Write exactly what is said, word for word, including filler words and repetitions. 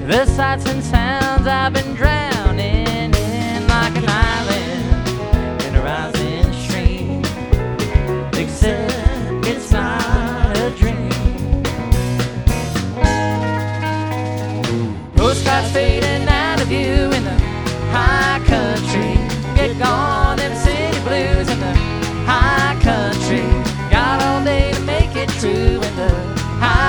The sights and sounds I've been drowning in, like an island in a rising stream, except it's not a dream. Postcards fade